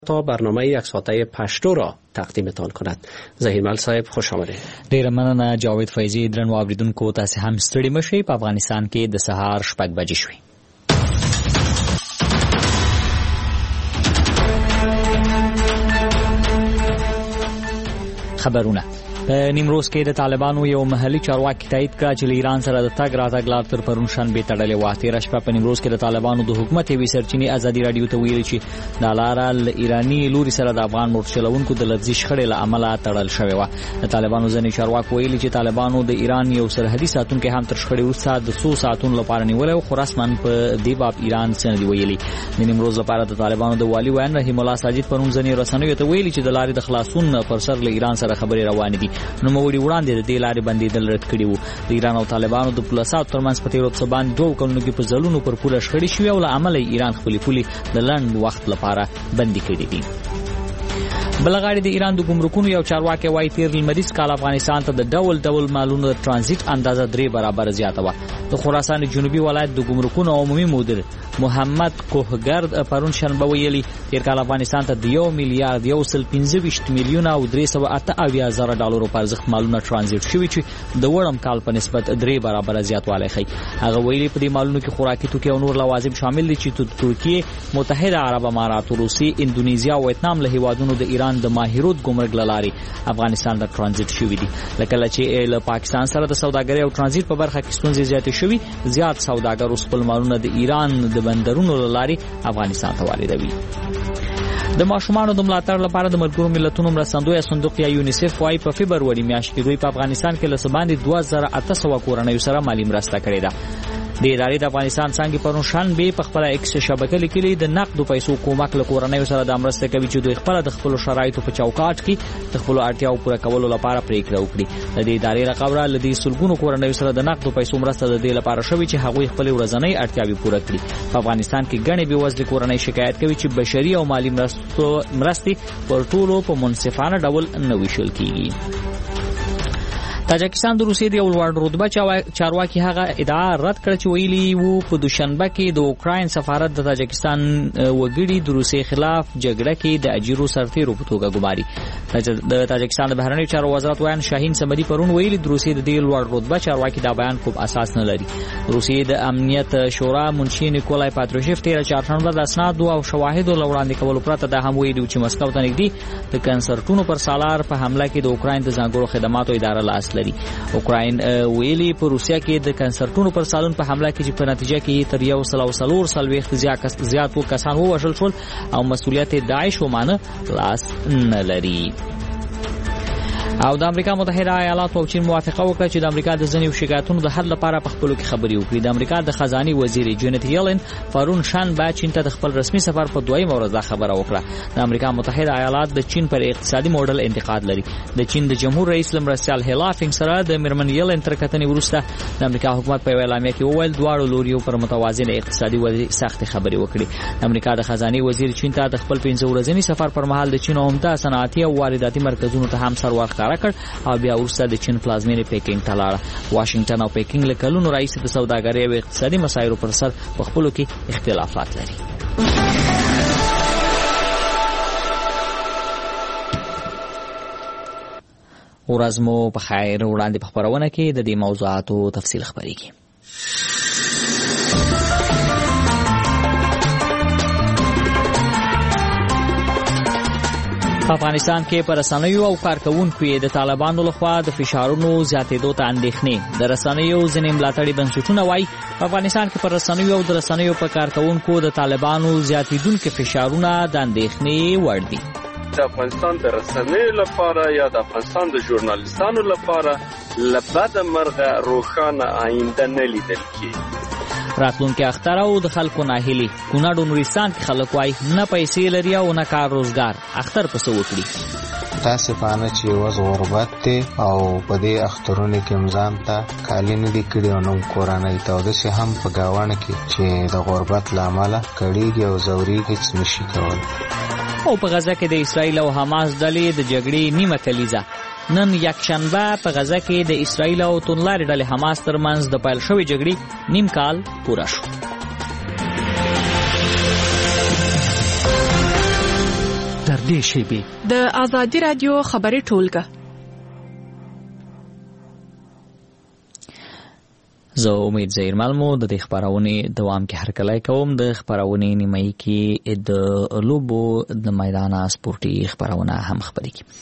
تا برنامه یک ساعته پشتو را تقدیمتان کند. زهیرمل صاحب خوش آمدید. ډیره مننه جاوید فیضی. درنو اوریدونکو تاسو هم ستړي مشئ. په افغانستان کې د سهار 6 بجې شوې. خبرونه په نیمروز کې د طالبانو یو محلي چارواکي تایید کړ چې ایران سره د تګ راتګ لار تر پرون شنبه تړلې و. تېره شپه په نیمروز کې د طالبانو د حکومت یوې سرچینې ازادي رادیو ته ویلي چې د لاره له ایراني لوري سره د افغان موټر چلوونکو د لفظي شخړې له امله تړل شوې و. د طالبانو ځینې چارواکو ویلي چې طالبانو د ایران یو سرحدي ساتونکي هم تر شخړې وروسته د 100 ساعتونو لپاره نیولې، خو رسماً په دې باب ایران څه نه دی ویلي. د نیمروز لپاره د طالبانو د والي وین رحیم الله ساجد پرون ځینې رسنیو ته ویلي چې د لارې د خلاصون پر سر له ایران سره خبرې روانې دي. نوموړي وړاندې د دې لارې بندیدل رد کړي وو. د ایران او طالبانو د پولیسو ترمنځ په تیرو څه باندې 2 کلونو کې په ځلونو پر پوله شخړې شوې او له امله ایران خپلې پولې د لنډ وخت لپاره بندي کړې دي. بلغاړي د ایران د ګمرکونو یو چارواکي وايي تیر لمریز کال افغانستان ته د ډول مالونو د ترانزیت اندازه 3 برابر زیاته و. د خراسان جنوبي ولایت د ګمرکونو عمومي مدیر محمد کوهګرد پرون شنبه ویلي تیر کال افغانستان ته د 1 میلیارډ 125 میلیونه او 380,000 ډالرو په ارزښت مالونه ترانزیت شوي چې د وړم کال په نسبت 3 برابر زیاتوالی ښیي. هغه ویلي په دې مالونو کې خوراکي توکي او نور لوازم شامل دي چې ترکیه، متحده عرب امارات، روسیې، اندونیزیا او ویتنام له هیوادونو د ایران د ماهرود ګمرک لاري افغانستان ته ترانزیت شوي دي. لکه چې له پاکستان سره د سوداګرۍ او ترانزیت په برخه کې ستونزې زیاتې شوي، زیات سوداګر اوس خپل مالونه د ایران د بندرونو لاري افغانستان ته واردوي. د ماشومانو د ملاتړ لپاره د ملګرو ملتونو مرستندوی صندوق یا یونیسف وايي په فبروري میاشت کې دوی په افغانستان کې له سباندې 2800 کورنیو سره مالی مرسته کړې ده. د ادارې د افغانستان څنګه پرون شنبه په خپل ایکس شبکې لیکلي د نقد پیسو کومک له کورنیو سره د مرسته کوي چې دوی خپل د خپل شرایطو په چوکاټ کې د خپل اړتیاو پوره کولو لپاره پریکړه وکړي. د دې ادارې رقابره لدی سلګونو کورنیو سره د نقد پیسو مرسته د دې لپاره شوی چې هغوی خپل ورځنی اړتیاوې پوره کړي. په افغانستان کې غني بېوزلي کورنۍ شکایت کوي چې بشري او مالی مرستې پر ټولو په منصفانه ډول نه ویشل کیږي. تاجکستان د روسیې د یو لوړ رتبه چارواکي هغه ادعا رد کړه چې ویلي وو په دوشنبه کې د اوکراین سفارت د تاجکستان وګړي د روسیې خلاف جګړه کې د اجیرو سرتیرو په توګه ګماري. د تاجکستان د بهرنیو چارو وزارت ویان شاهین سمدي پرون ویلي د روسیې د دې لوړ رتبه چارواکي دا بیان کوم اساس نه لري. روسیې د امنیت شورا منشي نیکولای پاتروشیف تیر چهارشنبه د اسناد او شواهد وړاندې کولو پرته د هم ویلي چې مسکو ته نږدې د کنسرټونو پر سالار په حمله کې د اوکراین د ځانګړو خدماتو اداره لاس لري. اوکراین ویلي په روسیا کې د کنسرټونو پر سالون په حمله کې چې په نتیجه کې تر 140 زیات کسان ووژل شول او مسؤلیت داعش ومانه لاس نه لري. او د امریکا متحده ایالات او چین موافقه وکړه چې د امریکا د ځینو شکایتونو د حل لپاره په خپلو کې خبرې وکړي. د امریکا د خزاني وزیر جینیت یلن پرون شنبه چین ته د خپل رسمي سفر په دویمه ورځ دا خبره وکړه. د امریکا متحده ایالات د چین پر اقتصادي موډل انتقاد لري. د چین د جمهور رئیس لمرسیال هیلافینګ سره د میرمن یلن تر کتنې وروسته د امریکا حکومت په اعلامیه کې وویل دواړو لوریو پر متوازن اقتصادي ودې سخت خبرې وکړي. د امریکا د خزاني وزیر چین ته د خپل 15 ورځنی سفر پر مهال د چین عمده صنعتي او وارداتي مرکزونو ته هم سر ورښکاره کړ او بیا ورسته د چین پلازمینې پیکینګ ته لاړه. واشنگټن او پیکینګ له کلونو راهیسې د سوداګرۍ او اقتصادي مسایلو پر سر په خپلو کې اختلافات لري. ورځ مو په خیر. وړاندې په خپرونه کې د دې موضوعاتو تفصیل خبرېږي. په افغانستان کې پر رسنیو او کارکونکو د طالبانو لخوا د فشارونو زیاتېدو ته اندېښنې. د رسنیو ځینې ملاتړي بنسټونه وایي په افغانستان کې پر رسنیو او د رسنیو په کارکونکو د طالبانو زیاتېدونکو فشارونه د اندېښنې وړ دي. د افغانستان د رسنیو لپاره یا د افغانستان د ژورنالیستانو لپاره لبد مرغه روښانه آینده نه لیدل کېږي. راتلونکي اختر او د خلکو ناهیلي. کونړ او نورستان کې خلک وایي نه پیسې لري او نه کار روزګار. اختر پس وکړي. تاسفانه چې وز غربت ته او په دې اخترونو کې امزان ته کالی نه دی کړی او نو کورانه ته د سه هم په گاوانه کې چې د غربت لامل کړيږي او زوريږي چې نشي کول. او په غزه کې د اسرایل او حماس ډلې د جګړې نیمه کلیزه نن یکشنبه په غزه کې د اسرایل او توندلارې ډلې حماس ترمنځ د پیل شوې جګړې نیم کال پوره شو. تر دې شیبې د آزادي رادیو خبري ټولګه. زه امید زیرمل مو د دې خبرونې دوام کې هرکلی کوم. د خبرونې نیمایي کې د لوبو د میدان سپورتي خبرونه هم خبرې کی.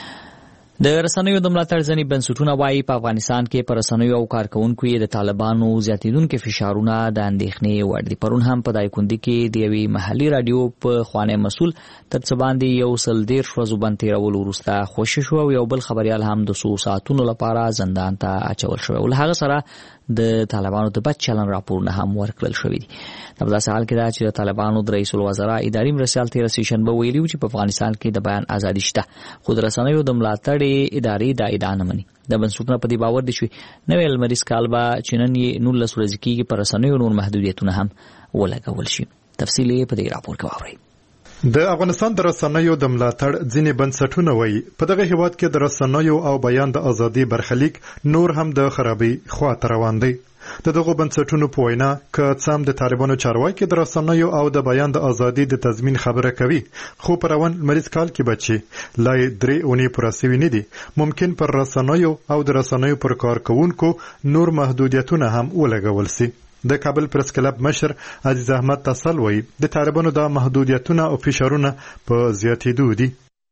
د رسنیو د ملاتړ ځینې بنسټونه وایي په افغانستان کې پر رسنیو او کارکونکو د طالبانو زیاتېدونکي فشارونه د اندېښنې وړ دي. پرون هم په دایکنډي کې د یوې محلي رادیو په خوانی مسؤل تر څه باندې 113 ورځو بند تېرولو وروسته خوشي شو او یو بل خبریال هم د 100 ساعتونو لپاره زندان ته اچول شوی. له هغه سره د طالبانو د بد چلن راپورونه هم ورکړل شوي دي. په داسې حال کې دا چې د طالبانو د رئیس الوزرا اداري مرستیال تېره سهشنبه ویلي و چې په افغانستان کې د بیان ازادي شته، خو د رسنیو د ملاتړ ادارې دا ادعا نه مني. د بنسټونو په دې باور دي چې نوی لمریز کال به چې نن یې 19 ورځې کېږي پر رسنیو نور محدودیتونه هم ولګول شي. تفصیل یې په دې راپور کې واورئ. د افغانستان د رسنیو د ملاتړ ځینې بنسټونه وایي په دغه هیواد کې د رسنیو او بیان د ازادي برخلیک نور هم د خرابي خواته روان دی. د دغو بنسټونو په وینا که څه هم د طالبانو چارواکي د رسنیو او د بیان د ازادي د تضمین خبره کوي، خو په روان لمریز کال کې بچي لای 3 اونۍ پوره سوي نه دي. ممکن پر رسنیو او د رسنیو پر کارکونکو نور محدودیتونه هم ولګول سي. د کابل پریس کلب مشر عزیز احمد تسل وایي د طالبانو د محدودیتونه او فشارونه په زیاتېدو دي.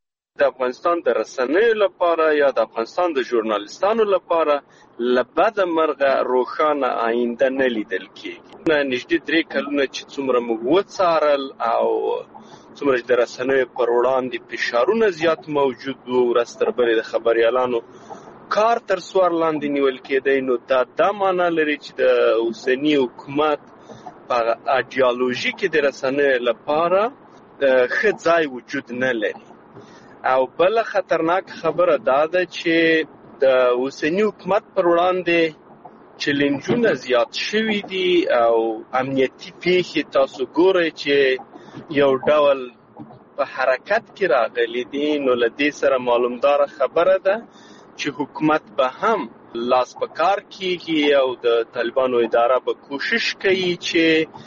د افغانستان د رسنیو لپاره یا د افغانستان د ژورنالیستانو لپاره لبد مرغه روښانه آینده نه لیدل کېږي. نږدې 3 کلونه چې څومره موږ وڅارل او څومره د رسنیو پر وړاندې فشارونه زیات موجود وو، ورځ تر بلې د خبریالانو کار تر سوار لاندې نیول کېدی، نو دا معنا لري چې د اوسني حکومت په ایډیالوژي کې د رسنیو لپاره ښه ځای وجود نه لري. او بل خطرناک خبره دا ده چې د اوسني حکومت پر وړاندې چیلنجونه زیات شوي دي او امنیتي پیښې تاسو ګورئ چې یو ډول په حرکت کې راغلي دي. نو له دې سره معلومداره خبره ده چې حکومت به هم لاس په کار کیږي او د طالبانو اداره به کوشش کوي چې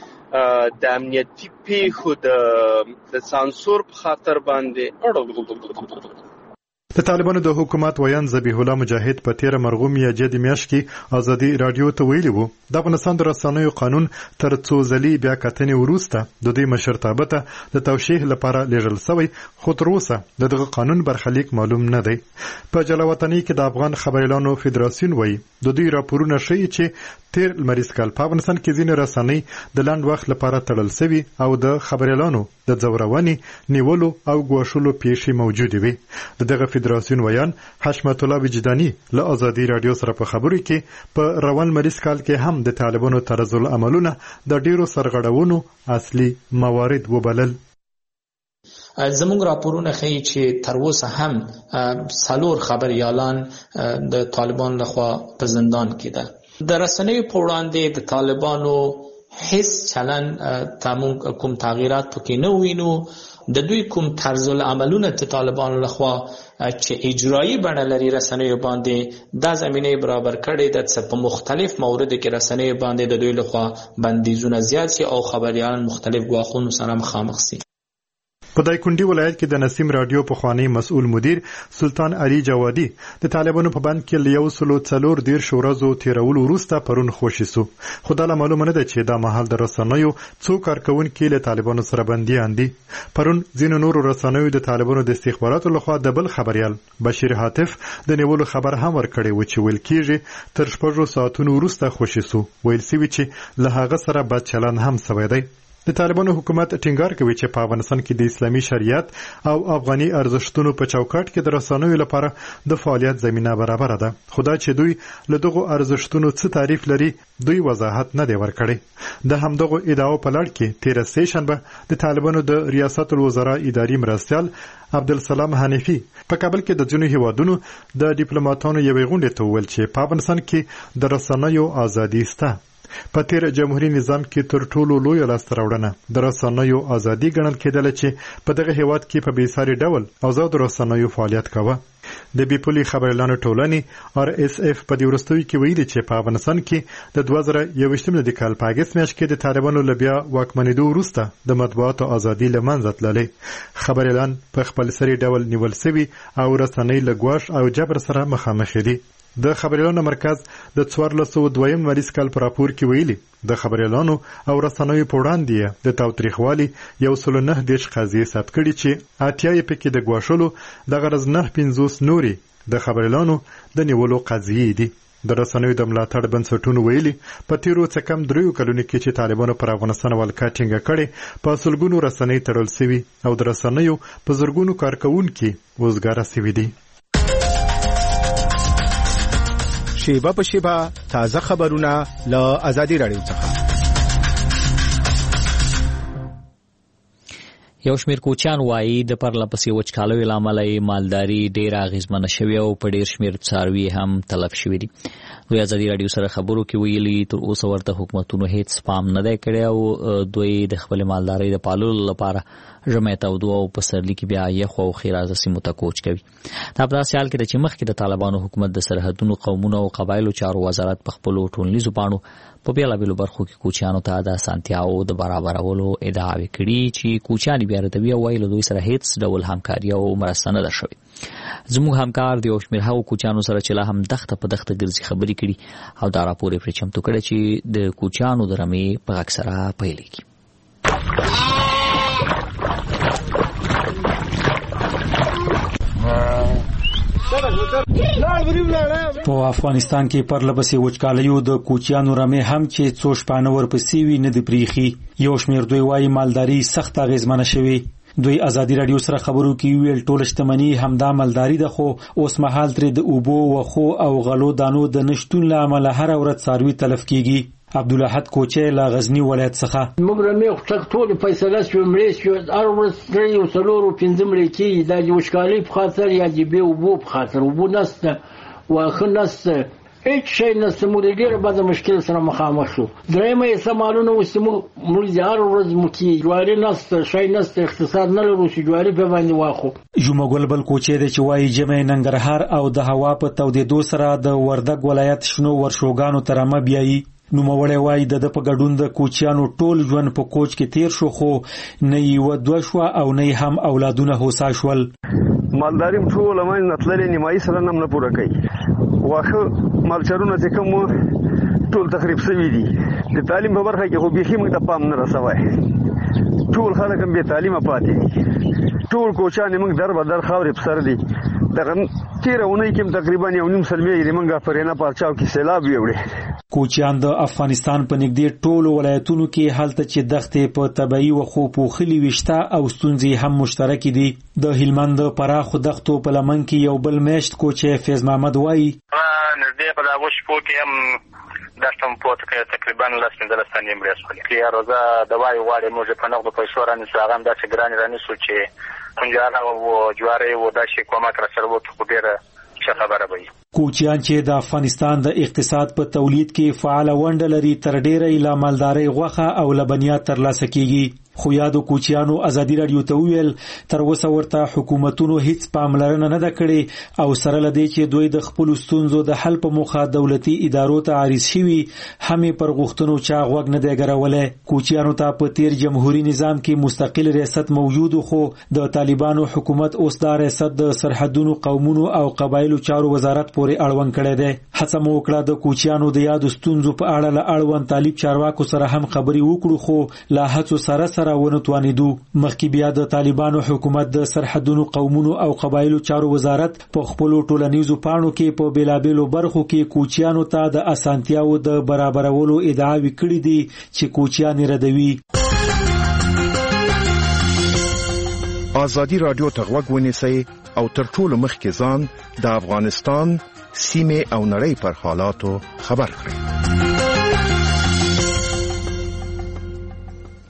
د امنیتي پیښو د سانسور په خاطر باندې د طالبانو د حکومت ویان ذبیح الله مجاهد په 13 مرغوم یجد میاشت کې ازادي رادیو ته ویلي وو د افغانستان د رسنیو قانون تر څو ځلې بیا کتنې وروسته د دې مشرتابه ته د توشیح لپاره لیږل شوی، خو تر اوسه دغه قانون برخلیک معلوم نه دی. په جلاوطنۍ کې د افغان خبریالانو فدراسیون وایي د دوی راپورونه ښیي چې تیر لمریز کال په افغانستان کې ځینې رسنۍ د لاند وخت لپاره تړل شوي او د خبریالانو د ځورونې، نیولو او ګواښلو پیښې موجودې وي. دغه فدراسیون ویان حشمت الله وجداني له ازادي رادیو سره په خبرو کې په روان لمریز کال کې هم د طالبانو طرز العملونه د ډیرو سرغړونو اصلي موارد وبلل. زموږ راپورونه ښیي چې تر اوسه هم 4 خبریالان د طالبان لخوا په زندان کې ده. د رسنیو په وړاندې د طالبانو هیڅ چلن کوم تغییرات پکې نه وینو. د دوی کوم طرز العملونه د طالبانو لخوا چې اجرایی بڼه لري رسنیو باندې دا زمینه برابر کړي د په مختلف موردو کې رسنیو باندې د دوی لخوا بندیزونه زیات شي او خبریالان مختلف ګواښونو سره مخامخ شي. په دایکنډي ولایت کې د نسیم رادیو په خوانی مسؤل مدیر سلطان علي جوادي د طالبانو په بند کې له 114 ورځو تیرولو وروسته پرون خوشي سو. خو دا معلومه نه ده چې دا مهال د رسنیو څو کارکونکو له طالبانو سره بنديان دي. پرون ځینو نور رسنیو د طالبانو د استخباراتو لخوا د بل خبريال بشیر حاتف د نیولو خبر هم ورکړی و چې ویل کېږي تر 6 ساعتونو وروسته خوشي سو. ویل سوي چې له هغه سره بد چلن هم سوی دی. د طالبانو حکومت ټینګار کوي چې په افغانستان کې د اسلامي شریعت او افغاني ارزښتونو په چوکاټ کې د رسنیو لپاره د فعالیت زمينه برابر ده. خدای چې دوی له دغه ارزښتونو څه تعریف لري دوی وضاحت نه دی ورکړی. د همدغه ادعاو په لړ کې 13 سهشنبه د طالبانو د ریاست الوزرا اداري مرستیال عبدالسلام حنیفي په کابل کې د ځینو هیوادونو د ډیپلوماټانو یوې غونډې ته وویل چې په افغانستان کې د رسنیو ازادي شته. په تیر جمهوریت نظام کې تر ټولو لوی لاسته راوړنه د رسنیو ازادي ګڼل کېدله چې په دغه هیواد کې په بیساري ډول آزاد رسنیو فعالیت کاوه. د بیپولي خبريالانو ټولنې RSF په دې وروستیو کې ویلي چې په افغانستان کې د 2021 کال په اگست میاشت کې د طالبانو له بیا واکمنېدو وروسته د مطبوعاتو ازادي له منځه تللې. خبريالان په خپل سري ډول نیول شوي او رسنۍ له ګواښ او جبر سره مخامخ دي. د خبريالانو مرکز د 1402 مالیز کال پر راپور کې ویلي د خبريالانو او رسنیو په وړاندې د تاوتریخوالي 109 قضیې ثبت کړي چې 80 پکې د ګواښلو د غرض 950 نوري د خبريالانو د نیولو قضیې دي. د رسنیو د ملاتړ بنسټونو ویلي په تیرو څه کم 3 کلونو کې چې طالبانو پر افغانستان ولکه ټینګه کړي په سلګونو رسنۍ تړل شوي او د رسنیو په زرګونو کارکونکو وزګاره شوي دي. شیبه په شیبه تازه خبرونه له آزادي رادیو څخه. یو شمېر کوچیان وایي د پرلپسې وچکالیو له امله مالداري ډېره اغېزمنه شوې او په ډېر شمېر څاروي هم تلف شوي دي. دوی آزادي رادیو سره خبرو کې ویلي تر اوسه ورته حکومتونو هیڅ پام نه دی کړی او دوی د خپل مالدارۍ د پاللو لپاره ژمی تودو او په پسرلي کې بیا یخو او ښېرازه سیمو ته کوچ کوي. دا په داسې حال کې ده چې مخکې د طالبانو حکومت د سرحدونو قومونو او قبایلو چارو وزارت په خپلو ټولنیزو پاڼو په بېلابېلو برخو کې کوچیانو ته د اسانتیاوو د برابرولو ادعاوې کړي چې کوچیان بیا ردوي او وایي له دوی سره هیڅ ډول همکاري او مرسته نه ده شوې. زموږ همکار د یو شمېر هغو کوچیانو سره چې لا هم دښته په دښته ګرځي خبرې کړي او دا راپور یې پرې چمتو کړی چې د کوچیانو د رمې په غږ سره پیلېږي. په افغانستان کې پرلپسې وچکالیو د کوچیانو رمې هم چې څو شپانه ورپسې وي نه دي پریښي. یو شمېر دوی وایي مالداري سخت اغېزمنه شوې. دوی آزادي رادیو سره خبرو کې ویل ټول شتمني همدا مالداري ده خو اوس مهال ترې د اوبو وخو او غلو دانو د نشټون له امله هر ورځ څاروي تلف کیږي. عبدالاحد کوچی له غزنی ولایت څخه موږ رمې خټک ټول فیصله شو مړې شو هر ورځ درې او څلور او پنځه مړې کېږي دا د وچکالۍ په خاطر یا د بې اوبو په خاطر اوبو نشته واښه نشته هیڅ شی نشته موږ د ډېره بده مشکل سره مخامخ شو. درېیمه حصه مالونه اوس موږ هر ورځ مو کېږي جواري نشته شی نشته اقتصاد نه لرو چې جواري په باندې واخو. ژومګل بل کوچی دی چې وایي ژمی ننګرهار او د هوا په تودېدو سره د وردګ ولایت شنو ورشوګانو ته رمه بیایي. نوموړی وایي د په ګډون د کوچیانو ټول ژوند په کوچ کې تیر شو خو نه یې دوه شوه او نه هم اولادونه هوسا شول. مالداري ټوله منځ تللې نیمایي سره هم نه پوره کوي. واښه مالچرونه چې کوم ټول تخریب شوي دي. د تعلیم په برخه کې خو بیخي موږ ته پام نه رسوی. ټول خلک هم بې تعلیمه پاتې دي. ټول کوچیان موږ در به در خاورې په سر دي. دغه تېره اونۍ کې تقریبا 1.5 سلمې د موږ فرینه پارچاو کې سیلاب یوړې. کوچیان د افغانستان په نږدې ټولو ولایتونو کې هلته چې دښتې په طبیعي وښو پوښلي وشته او ستونزې هم مشترکې دي. د هلمند د پراخو دښتو په لمن کې یو بل میشت کوچی فیض محمد وایي نږدې په دغه شپو کې هم دښته مو پورته کړې تقریبا 10-15 ثانیې مړې شولې. که روزه دوایي غواړې موږ په نغدو پیسو رانیسو هغه هم داسې ګرانې رانیسو چې کنجاره او جوارې او داسې کومک راسره وکړو خو ډېره ښه خبره به وي. کوچیان چې د افغانستان د اقتصاد په تولید کې فعاله ونډه لري تر ډېره یې له مالدارۍ غوښه او لبنیات ترلاسه کیږي. خو یادو کوچیانو آزادي رادیو ته وویل تر اوسه ورته حکومتونو هیڅ پاملرنه نه ده کړې او سره له دې چې دوی د خپلو ستونزو د حل په موخه دولتي ادارو ته عریض شوي هم یې پر غوښتنو چا غوږ نه دی ګرولی. کوچیانو ته په تیر جمهوري نظام کې مستقل ریاست موجود خو د طالبانو حکومت اوس دا ریاست د سرحدونو قومونو او قبایلو چارو وزارت پورې اړوند کړی دی. هڅه مو وکړه د کوچیانو د یادو ستونزو په اړه له اړوند طالب چارواکو سره هم خبرې وکړو خو له هڅو سره ونه توانېدو. مخکې بیا د طالبانو حکومت د سرحدونو قومونو او قبایلو چارو وزارت په خپلو ټولنیزو پاڼو کې په بېلابېلو برخو کې کوچیانو ته د اسانتیاوو د برابرولو ادعاوې کړې دي چې کوچیان یې ردوي. آزادي رادیو ته غوږ ونیسئ او تر ټولو مخکې ځان د افغانستان سیمې او نړۍ پر حالاتو خبر کړئ.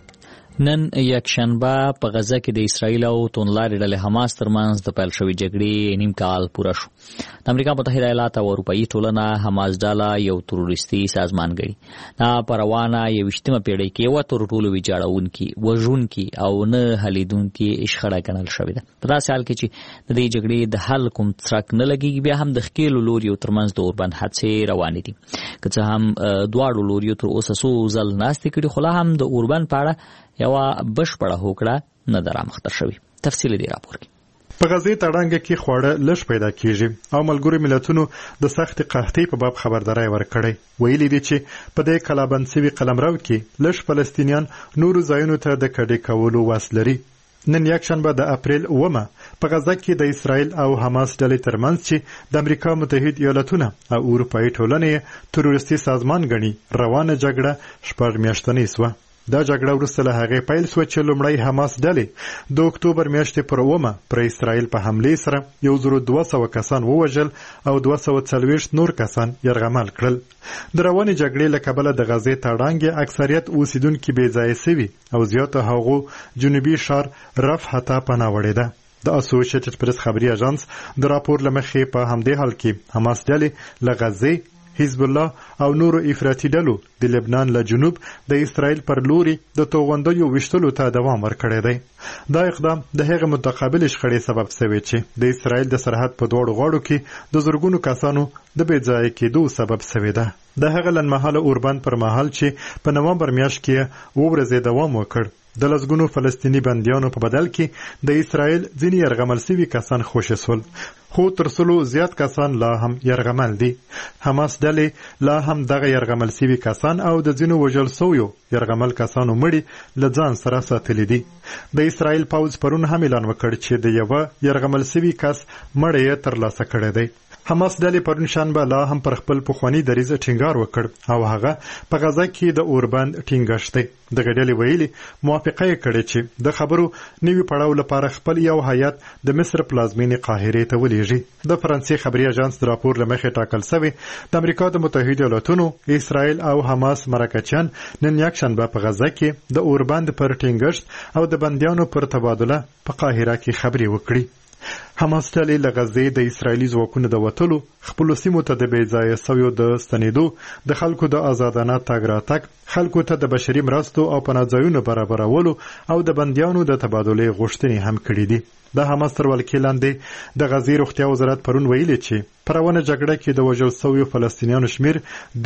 نن یک شنبه په غزه کې د اسرایل او توندلارې ډلې حماس ترمنځ د پیل شوې جګړې نیم کال پوره شو. د امریکا متحده ایالات او اروپایي ټولنه حماس ډله یو تروریستي سازمان ګڼي. دا په روانه 21مه پیړۍ کې یوه تر ټولو ویجاړونکې، وژونکې او نه حلیدونکې شخړه ګڼل شوې ده. په داسې حال کې چې د دې جګړې د حل کوم څرک نه لګېږي، بیا هم د ښکېلو لوریو ترمنځ د اوربند حادثې روانې دي. که څه هم دواړو لوریو تر اوسه څو ځل ناستې کړي، خو لا هم د اوربند په اړه یوه بشپړه هوکړه نه ده رامخته شوې. تفصیل دې راپور کې. په غزې تړانګه کې خواړه لږ پیدا کیږي او ملګرو ملتونو د سخت قحطۍ په باب خبرداري ورکړې. ویلي دي چې په دې کلابند سوي قلمرو کې لږ فلسطینیان نورو ځایونو ته د کډې کولو واس لري. نن یک شنبه د اپریل 9 په غزه کې د اسرائیل او حماس ډلې ترمنځ چې د امریکا متحده ایالاتونه او اروپایي ټولنې تروریستي سازمان ګڼي روانه جګړه 6 میاشتنۍ سوه. دا جګړه وروسته له هغې پیل سوه چې لومړی حماس ډلې د اکتوبر میاشتې پر 9 پر اسرائیل په حملې سره 1200 کسان ووژل او 240 نور کسان یرغمل کړل. د روانې جګړې له کبله د غزې تړانګې اکثریت اوسیدونکي بې ځایه سوي او زیاته هغو جنوبي ښار رفح ته پناه وړې ده. د اسوسییټډ پریس خبري اژانس د راپور له مخې په همدې حال کې حماس ډلې له غزې، حزب الله او نورو افراطي ډلو د لبنان له جنوب د اسرائیل پر لوري د توغندیو وشتلو ته دوام ورکړی دی. دا اقدام د هغه متقابل شخړې سبب شوی چې د اسرائیل د سرحد په دواړو غاړو کې د زرګونو کسانو د بې ځایه کېدو سبب شوی ده. د هغه لنډمهاله اوربند پر مهال چې په نومبر میاشت کې 2 ورځې دوام وکړ، د لسګونو فلسطیني بندیانو په بدل کې د اسرائیل ځینې یرغمل سوي کسان خوشي سول، خو تر سلو زیات کسان لا هم یرغمل دي. حماس ډلې لا هم دغه یرغمل سوي کسان او د ځینو وژل سویو یرغمل کسانو مړي له ځان سره ساتلي دي. د اسرائیل پوځ پرون هم اعلان وکړ چې د یوه یرغمل سوي کس مړی یې ترلاسه کړی دی. حماس ډلې پرون شنبه لا هم پر خپل پخواني دریځ ټینګار وکړ او هغه په غزه کې د اوربند ټینګښت دی. دغه ډلې ویلي موافقه یې کړې چې د خبرو نوي پړاو لپاره خپل یو هیات د مصر پلازمینې قاهرې ته ولیږي. د فرانسې خبري اژانس د راپور له مخې ټاکل شوی د امریکا د متحده ایالاتونو، اسرائیل او حماس مرکچیان نن یک شنبه په غزه کې د اوربند پر ټینګښت او د بندیانو پر تبادله په قاهره کې خبرې وکړي. حماس ډلې له غزې د اسرائیلي ځواکونو د وتلو، خپلو سیمو ته د بې ځایه سویو د ستنېدو، د خلکو د آزادانه تګ راتګ، خلکو ته د بشري مرستو او پناه ځایونو برابرولو او د بندیانو د تبادلې غوښتنې هم کړې دي. د حماس تر ولکې لاندې د غزې روغتیا وزارت پرون ویلي چې په روانه جګړه کې د وژل سویو فلسطینیانو شمېر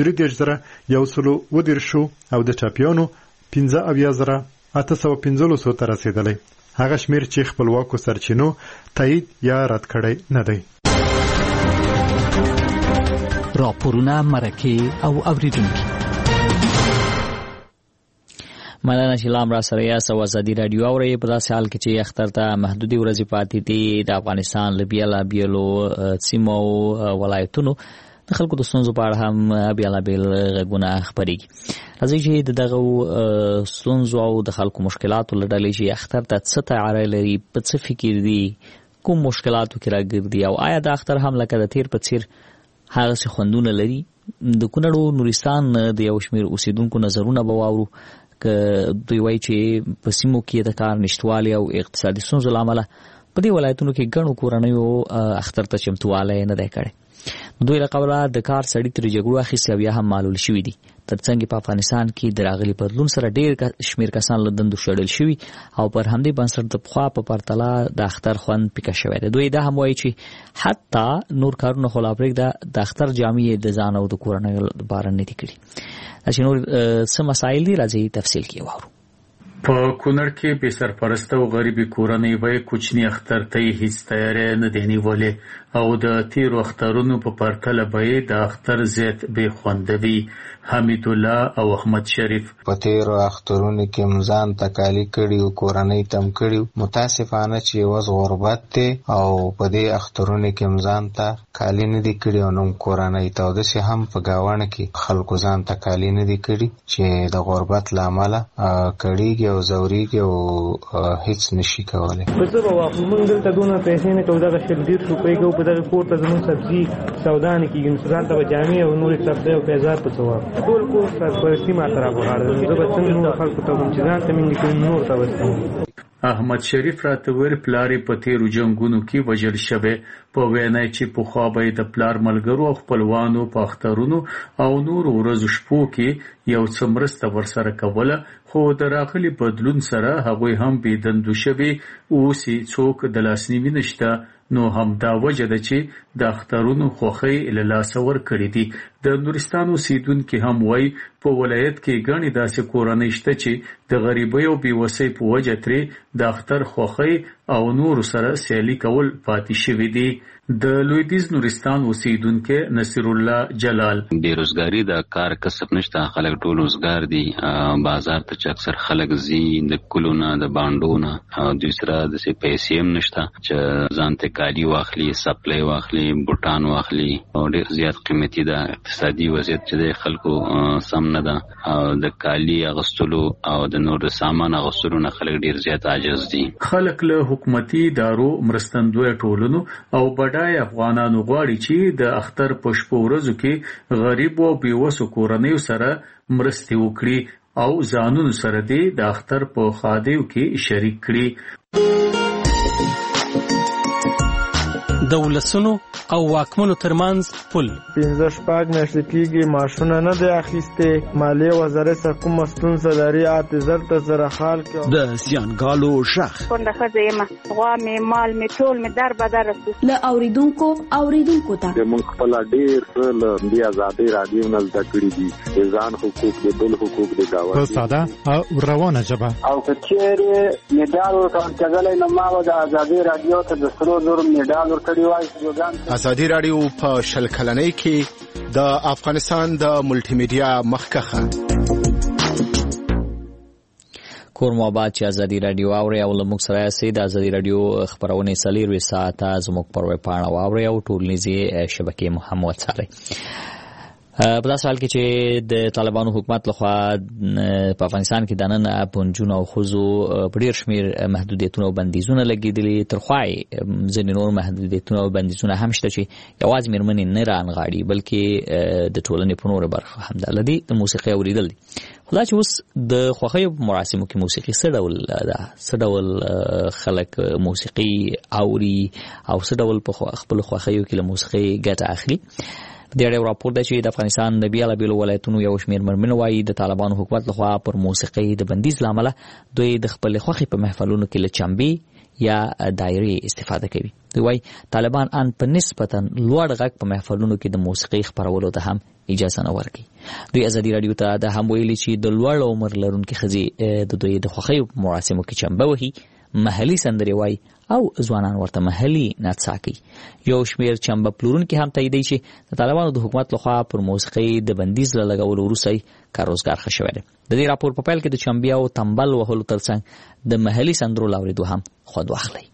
33,130 او د ټپیانو 15,850 ته رسېدلی. هغه شمیر چې خپلواکو سرچینو تایید یا رد کړی نه دی. راپورونه، مرکې او اوریدونکي. مننه چې لام را سره یاست او ازادي رادیو اورئ. په داسې حال کې چې اختر ته محدودې ورځې پاتې دي، د افغانستان له بیلابیلو سیمو او ولایتونو د خلکو د ستونزو په اړه هم بیلابیل غږونه خپرېږي. راځئ چې د دغه ستونزو او د خلکو مشکلاتو له ډلې چې اختر ته څه تیاری لري، په څه فکر دي، کوم مشکلاتو کې راګرځي او آیا د اختر هم لکه د تیر په څیر هغسې خوندونه لري. د کونړ نورستان د یو شمېر اوسېدونکو نظرونه به واورو که دوی وایي چې په سیمو کې د کار نشتوالي او اقتصادي ستونزو له امله په دې ولایتونو کې ګڼو کورنیو اختر ته چمتووالی نه دی کړی. دوی له قبله د کار سړي ترې جګړو اخیستي او یا هم معلول شوي دي. ترڅنګ په افغانستان کې د راغلي بدلون سره ډېر شمېر کسان له دندو شړل شوي او پر همدې بنسټ د پخوا په پرتله د اختر خوند پیکه شوی دی. دوی دا هم وایي چې حتی نور کارونه خو لا پرېږده، د اختر جامې د ځان او د کورنیو لپاره نه دي کړي. چې نور څه مسایل دي، راځئ تفصیل کې واورو. په کونړ کې بې سرپرسته او غریبې کورنۍ به کوچني اختر ته هیڅ تیاری نه دی نیولې او د تیرو اخترونو په پرتله به د اختر زیات بې خونده وي. حمید الله او احمد شریف په تیرو اخترونو کې ځان تکالي کړي او کورنۍ تم کړي. متاسفانه چې یوز غربت دی او په دې اخترونو کې ځان ته کالي نه دي کړي او نوم کورنۍ ته داسې هم په گاونه کې خلکو ځان تکالي نه دي کړي چې د غربت له امله کړيږي او او زوريږي او هیڅ نشي کولای. په څه به واخلو موږ دلته دونه پیسې نه کوو، دغه 100 روپۍ کوو، په دغه کور ته زموږ سبزي سودا نه کېږي، نو ځان ته به جامې او نورې سبزۍ او پیزار په څه واخلو. ټول کور سرپرستي ماته راغواړي، زه به څنګه نور خلکو ته وم چې ځان ته مې کوم نور ته وستم. احمد شریف راته ویل پلار په تیرو جنگونو کې وژل شوی، په وینا چې په خوا به د پلار ملګرو او خپلوانو په اخترونو او نور ورځو شپو کې یو څه مرسته ورسره کوله، خو د راغلي بدلون سره هغوی هم بېدندو شوي، اوس یې څوک د لاسنیوي نشته. نو هم دا وجه ده چې د اخترونو خوښۍ له لاسه ورکړې دي. د نورستان اوسیدونکي هم وایي په ولایت کې ګڼې داسې کورنۍ شته چې د غریبۍ او بېوسۍ په وجه ترې د اختر خوښۍ او نورو سره سیالي کول پاتې شوي دي. د لویدیځ نورستان اوسیدونکي نصیر الله جلال: بیروزګاری د کار کسب نشته، خلک ټول روزګار دي، بازار ته چې اکثر خلک ځي د کلونه د بانډونه او دوی سره د پیسې هم نشته چې ځان ته کالي واخلي، سپلای واخلي، بوټان واخلي، او ډېر زیات قیمتي ده. اقتصادي وضعیت چې د خلکو سم نه ده او د کالي اغوستلو او د نور سامان اغوستلو نه خلک ډېر زیات عاجز دي. خلک له حکومتي ادارو، مرستندویه ټولنو او بډای افغانانو غواړي چې د اختر په شپو ورځو کې غریب او بېوسو کورنیو سره مرستې وکړي او ځانونو سره دې د اختر په ښادیو کې شریک کړي. د ولسونو او واکمنو ترمنځ پل 15 میاشتې کېږي معاشونه نه دی اخیستې، مالیې وزارت سره کومه ستونزه لري، اعتذار ته سره حال کې د زیانګالو شخ کونډه ښځه یم، غوا مې مال مې ټول مې در بدر رسي. له اوریدونکو ته موږ خپل ډېر له دې ازادۍ رادیو نه زده کړي دي، د ځان حقوق، د بل حقوق، د گاونډي په ساده او روانه ژبه. او که چېرې میډال ورکول کېدلی نو ما به د ازادۍ رادیو ته د سرو زرو میډال ورکړی وای. ازادي رادیو په 100 کلنۍ کې د افغانستان د ملټي میډیا مخکخه کور مو آباد چې ازادي رادیو اوري او لمک سره سي د ازادي رادیو خبرونه 4 ساعته زموږ پر وې پاڼه واوري او ټولنیزي شبکې محمد صالح. په داسې حال کې چې د طالبانو حکومت لخوا په افغانستان کې د نن پنځونه او خزو په ډیر شمیر محدودیتونه او بندیزونه لګیدلي، ترخوای ځینې نور محدودیتونه او بندیزونه هم شته چې یوازې میرمنې نه رانغاړي بلکې د ټولنې په نورو برخو هم د لدی د موسیقي اوریدل دي. خو دا چې اوس د خوښیو په مراسمو کې موسیقي څه ډول خلک موسیقي اوري او څه ډول په خپل خوښیو کې له موسیقي ګټه اخلي. د اړیو راپور دی چې د افغانستان د بیلابیلو ولایتونو یو شمېر مېرمنې وایي د طالبانو حکومت لخوا پر موسیقۍ د بندیز له امله دوی د خپلې خوښې په محفلونو کې له چمبې یا دایرې استفاده کوي. دوی وایي طالبان ان په نسبتا لوړ غږ په محفلونو کې د موسیقۍ خپرولو ته هم اجازه نه ورکوي. دوی ازادي رادیو ته دا هم ویلي چې د لوړ عمر لرونکي ښځې د دوی د خوښیو په مراسمو کې چمبه وهي، محلي سندرې وایي او ځوانان ورته محلي نڅا کوي. یو شمېر چمبه پلورونکي هم تاییدوي چې د طالبانو د حکومت لخوا پر موسیقۍ د بندیز له لګولو وروسته کار روزګار ښه شوی دی. د دې راپور په پیل کې د چمبې او تمبل وهلو ترڅنګ د محلي سندرو له اورېدو هم خوند واخلئ.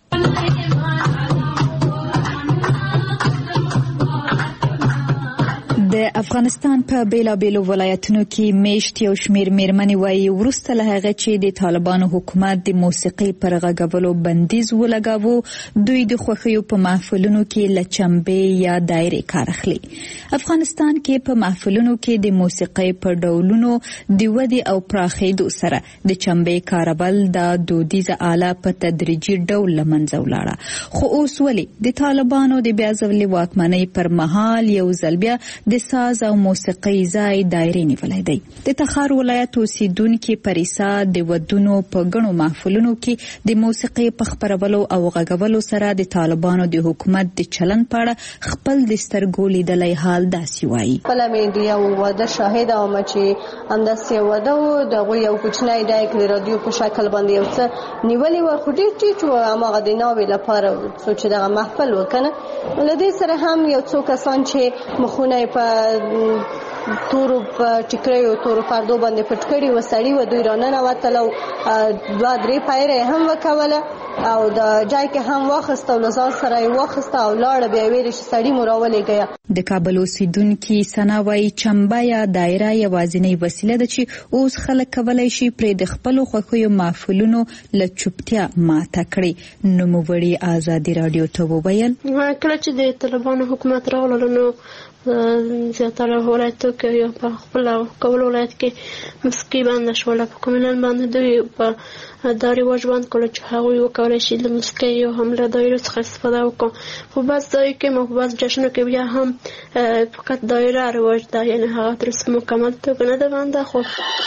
د افغانستان په بیلابیلو ولایتونو کې میشت یو شمیر میرمنې وایي وروسته له هغه چې د طالبانو حکومت د موسیقۍ پر غږولو بندیز ولګاوه، دوی د خوښیو په محفلونو کې له چمبې یا دایرې کار اخلي. افغانستان کې په محفلونو کې د موسیقۍ په ډولونو د ودې او پراخېدو سره د چمبې کارول د دودیزه آله په تدریجي ډول له منځه ولاړه. خو اوس ولې د طالبانو د بیا ځلې واکمنۍ پر مهال یو ځل بیا د ساز او موسیقۍ ځای دایرې نیولی دی. د تخار ولایت اوسیدونکي پریسا د ودونو په ګڼو محفلونو کې د موسیقۍ په خپرولو او غږولو سره د طالبانو د حکومت د چلن په اړه خپل د سترګو لیدلی حال داسې وایي. خپله مې د یو واده شاهده وم چې همداسې یو واده و، د هغوی یو کوچنی ډایک د رادیو په شکل باندې یو څه نیولي وو، خو ډېر ټیټ و، هماغه د ناوې لپاره څو چې دغه محفل و که نه. له دې سره هم یو څو کسان چې مخونه یې په تورو ټیکریو تورو پردو باندې پټ کړي و سړی و دوی رانه وتل او 2-3 پایره هم وکوله او د جای کې هم واخسته او لزان سره یې واخسته او لاړه بیا ویل چې سړی مو راولېږه. د کابل اوسیدونکي ثنا وایي چمبه یا دایره یوازینۍ وسیله ده چې اوس خلک کولی شي پرې د خپلو خوښیو محفلونو له چوپتیا ماته کړي. نوموړي ازادي راډیو ته وویل کله چې د طالبانو حکومت راغله نو زیاتره ولایتو کې یا په خپل کابل ولایت کې مسکي بنده شوله په کومنال باندې دوی په دا رواج باندې کله چې هغوی وکولی شي له مسکي یا هم له دایرو څخه استفاده وکړو. په بعض ځایو کې په بعض جشنو کې بیا هم فقط دایره رواج ده، یعنې هغه تر اوسه مکمل توګه نه ده بنده. خو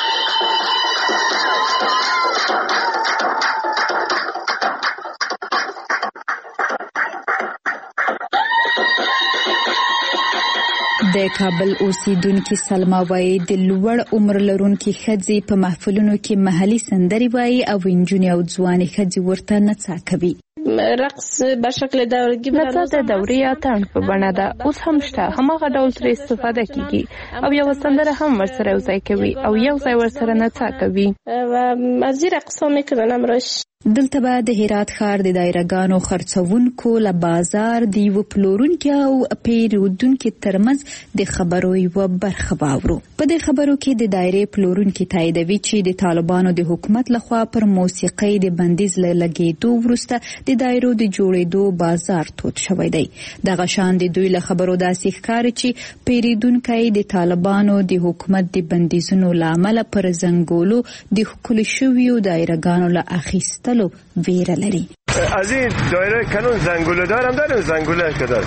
د کابل اوسیدونکي سلما وایي د لوړ عمر لرونکي ښځې په محفلونو کې محلي سندرې وایي او نجونې او ځوانې ښځې ورته نڅا کوي. رقص به شکل دورگی نڅا د دورې یا تړ په بڼه ده، اوس هم شته، هماغه ډول ترې استفاده کیږي او یو سندره هم ورسره یوځای کوي او یو ځای ورسره نڅا کوي. از رقص میکنن امروز. دلته به د هرات ښار د دایرهګانو خرڅوونکو له بازار د یو پلورونکي او پیرودونکي ترمنځ د خبرو یوه برخه واورو. په دې خبرو کې د دایرې پلورونکي تاییدوي چې د طالبانو د حکومت لخوا پر موسیقۍ د بندیز له لګېدو وروسته د دایرو د جوړېدو بازار تود شوی دی. دغه شان د دوی له خبرو داسې ښکاري چې پیرودونکی د طالبانو د حکومت د بندیزونو له امله پر زنګولو د ښکلو شویو دایرهګانو له اخیستلو ویره لري. از این دایره کنون زنگوله دارم زنگوله که دارم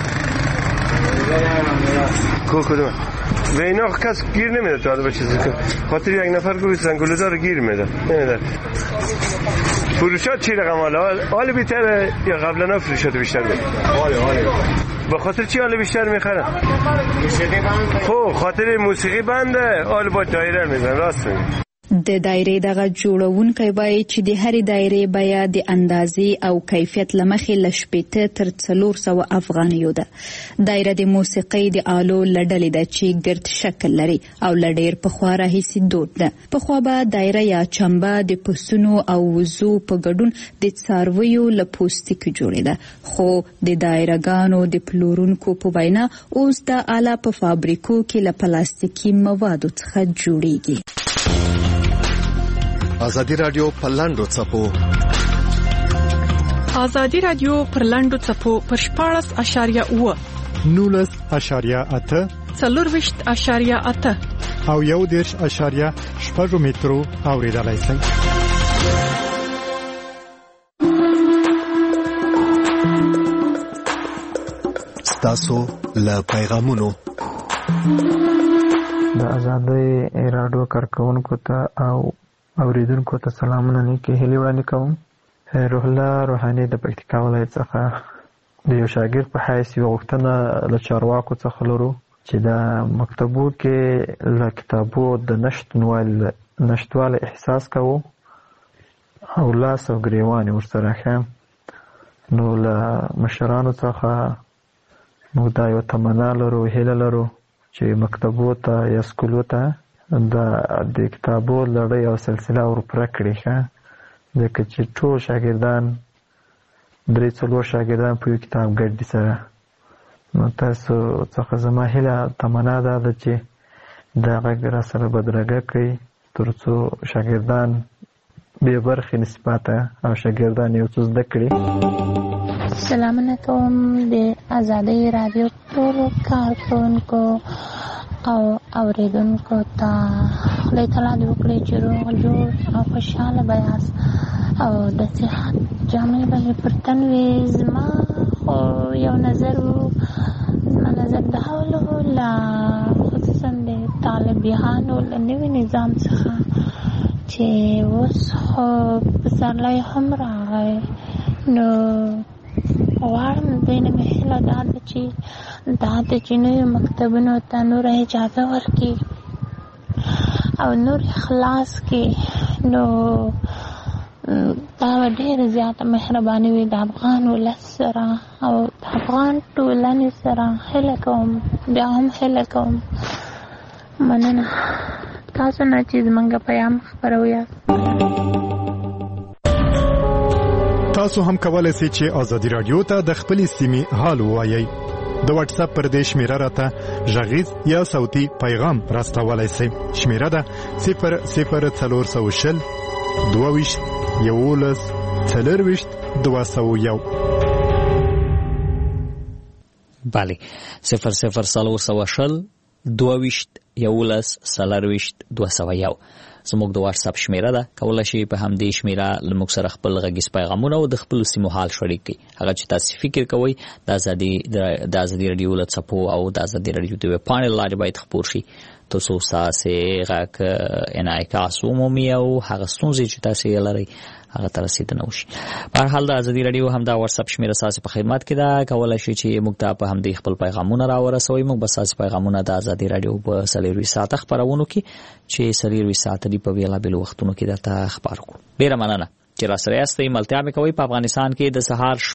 کدوم و اینا کس گیر نمیده تا به چیزی که خاطر یک نفر گوید زنگوله دار گیر میده نمیده. فروشات چی رقم حال بیتره یا قبلا فروشات بیشتر بود؟ با خاطر چی حال بیشتر میخرن؟ خب خاطر موسیقی بنده حال با دایره میزن. راست میگه. د دایرې دغه جوړونکی وایي چې د هرې دایرې بیه د اندازې او کیفیت له مخې له 80 تر 400 افغانیو ده. دایره د موسیقۍ د آلو له ډلې ده چې ګرد شکل لري او له ډېر پخوا راهیسې دود ده. پخوا به دایره یا چمبه د پسونو او وزو په ګډون د څارویو له پوستکي جوړېده، خو د دایرهګانو د پلورونکو په وینا اوس دا آله په فابریکو کې له پلاستیکي موادو څخه جوړیږي. ازادي رادیو پر لاندو څپو ازادي رادیو پر لاندو څپو پر 14.8 19.8 40.8 او 1.8 مترو اوریدلای شئ. ستاسو له پیغامونو د ازادي رادیو کارکونکو ته او اوریدونکو ته سلامونه نیکې هیلې وړاندې کوم. روح الله روحاني د پکتیکا ولایت څخه د یو شاګرد په حیث یوه غوښتنه له چارواکو څخه لرو چې د مکتبو کې له کتابو د نشتواله احساس کوو او لاس او ګریوان یې ورسره ښه. نو له مشرانو څخه موږ دا یوه تمنا لرو، هیله لرو چې مکتبو ته یا سکولو ته د کتابو لړۍ او سلسله ورپوره کړي ښه، ځکه چې ټول شاګردان 3-4 شاګردان په یو کتاب ګډ دي سره. نو تاسو څخه زما هیله تمنا دا ده چې دا غږ را سره بدرګه کړئ تر څو شاګردان بې برخې نسباته او شاګردان یو څه زده کړي. سلامونه کوم د ازادۍ رادیو ټولو کارکونکو او اوریدونکو ته. خدای تعالی دې وکړي چې روغ جوړ او خوشحاله به یاست او د صحت جامې به مې پر تن وي. زما خو یو نظر د حولو له خصوصا د طالبانو له نوي نظام څخه چې اوس خو پسرلی هم راغی، نو غواړم دوی نه مې هیله دا ده چې نویو مکتبونو ته نوره اجازه ورکړي او نور خلاص کړي. نو دا به ډېره زیاته مهرباني وي د افغان ولس سره او د افغان ټولنې سره. هیله کوم، بیا هم هیله کوم مننه تاسو نه چې زمونږ پیغام خپروي. تاسو هم کولای شئ چې آزادي رادیو ته د خپلې سیمې حال ووایئ. د واتس اپ پر دې شمیره راته غږیز یا صوتي پیغام راستولای شئ. شمیره ده 00420 22 11 40201. بله 00420 22 11 40201 زموږ د واتس اپ شمیره ده. کولای شئ په همدې شمیره لموږ سره خپل غږیز پیغامونه او د خپل سیمو حال شریک کړئ. هغه چې تاسو فکر کوئ د آزادي رادیو له څپو او د آزادي رادیو د ویب پاڼې له لارې باید خپور شي ترڅو ستاسې غږ انعکاس ومومي او هغه ستونزې چې تاسو یې لرئ هغه ته رسیدنه وشي. په هر حال د آزادي رادیو هم د واتس اپ شمیره ستاسو په خدمت کې ده. کولای شئ چې موږ ته په همدې خپل پیغامونه راورسوئ. موږ به ستاسو پیغامونه د آزادي رادیو په 24 ساعته خپرونو کې چې 24 ساعته دی په بیلابېلو وختونو کې درته خبر کړو. ډېره مننه چې راسره یاستئ. ملتیا مې کوئ. په افغانستان کې د سهار